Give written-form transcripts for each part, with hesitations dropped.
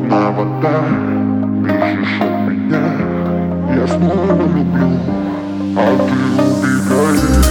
Словно вода, бежишь от меня. Я снова люблю, а ты убегаешь.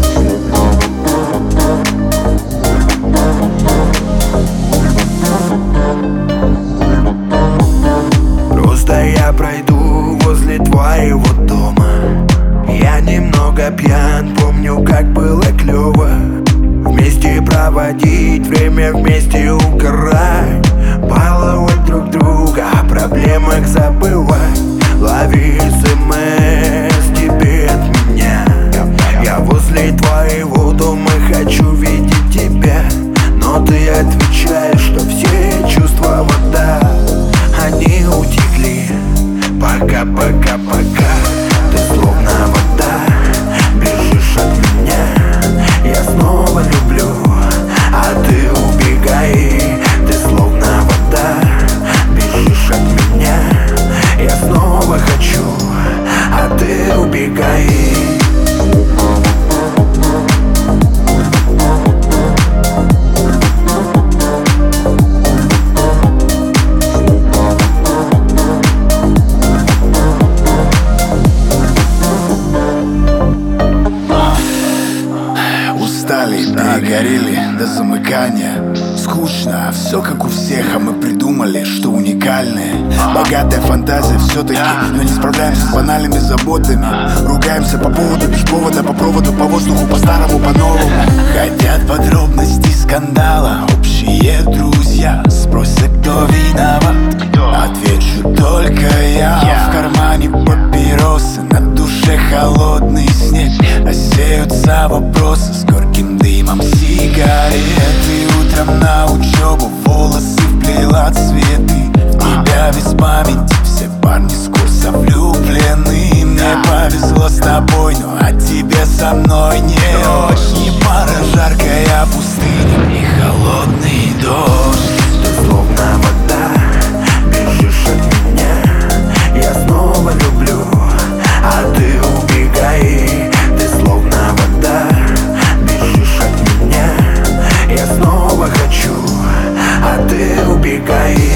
Просто я пройду возле твоего дома. Я немного пьян, помню, как было клёво. Вместе проводить время, вместе угорать, баловать друг друга, о проблемах забывать. Лови СМС тебе от меня. Я возле твоего дома, хочу видеть тебя. Но ты отвечаешь, что все чувства вода. Они утекли, пока, пока, пока. Ты словно вода, бежишь от меня. Я снова люблю, а ты убегай. Ты словно вода, бежишь от меня. Я снова хочу, а ты убегай. Перегорели до замыкания. Скучно, все как у всех, а мы придумали, что уникальные. Богатая фантазия все-таки, но не справляемся с банальными заботами. Ругаемся по поводу, без повода, по проводу, по воздуху, по-старому, по-новому. Хотят подробностей скандала, общие друзья спросят, кто виноват. Отвечу только я. В кармане папиросы, на душе холодный снег. Рассеются вопросы с горьким дымом сигареты. Утром на учебу волосы вплела цветы. В тебя без памяти все парни с курса влюблены. Мне повезло с тобой, но а тебе со мной не очень. Не пара, жаркая пустыня и холодный дождь. Ты словно вода, бежишь от меня. Я снова люблю, а ты убегай. Ты словно вода, бежишь от меня. Я снова хочу, а ты убегай.